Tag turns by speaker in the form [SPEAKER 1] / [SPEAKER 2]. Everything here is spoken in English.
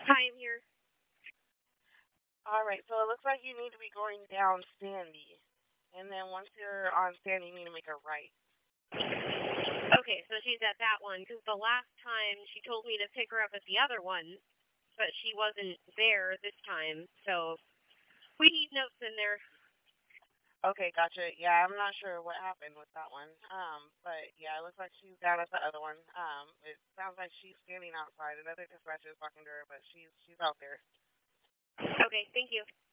[SPEAKER 1] Hi, I'm here.
[SPEAKER 2] All right, so it looks like you need to be going down Sandy. And then once you're on Sandy, you need to make a right.
[SPEAKER 1] Okay, so she's at that one because the last time she told me to pick her up at the other one, but she wasn't there this time. So we need notes in there.
[SPEAKER 2] Okay, gotcha. Yeah, I'm not sure what happened with that one. But yeah, it looks like she's down at the other one. It sounds like she's standing outside. Another dispatcher is talking to her, but she's out there.
[SPEAKER 1] Okay, thank you.